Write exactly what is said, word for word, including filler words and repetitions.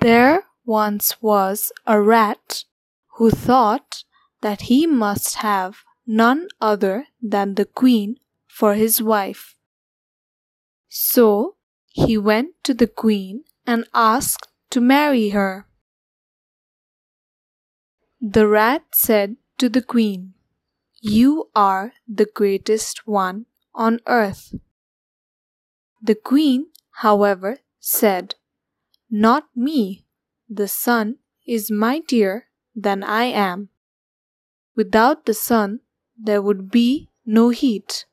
There once was a rat who thought that he must have none other than the queen for his wife. So he went to the queen and asked to marry her. The rat said to the queen, "You are the greatest one on earth." The queen, however, said, "Not me. The sun is mightier than I am. Without the sun, there would be no heat."